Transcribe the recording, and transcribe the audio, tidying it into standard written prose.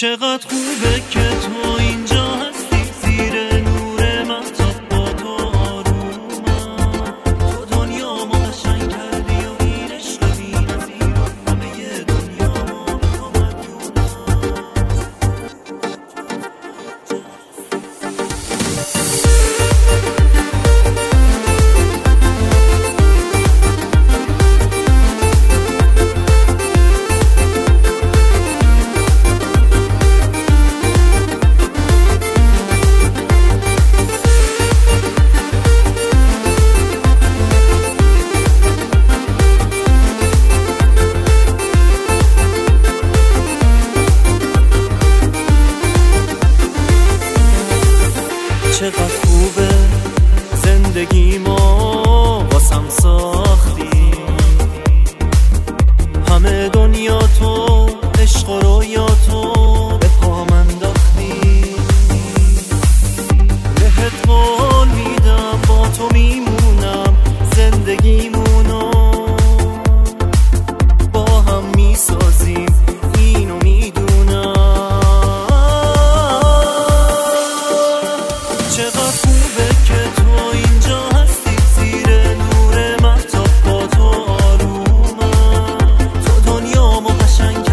چقدر خوبه که تو اینجا هستی، زیر نور مهتاب با تو آرومم. تو دنیامو قشنگ کردی و این عشق بی‌نظیر، همه دنیامو به تو مدیونم. چقدر خوبه زندگی ما واسم ساختی، همه دنیا تو، عشق و رویا تو به پام انداختی. بهت قول میدم با تو میمونم، زندگیمونو با هم میسازیم، اینو میدونم. چقدر خوبه که تو اینجا هستی، زیر نور مهتاب با تو آرومم. تو دنیامو قشنگ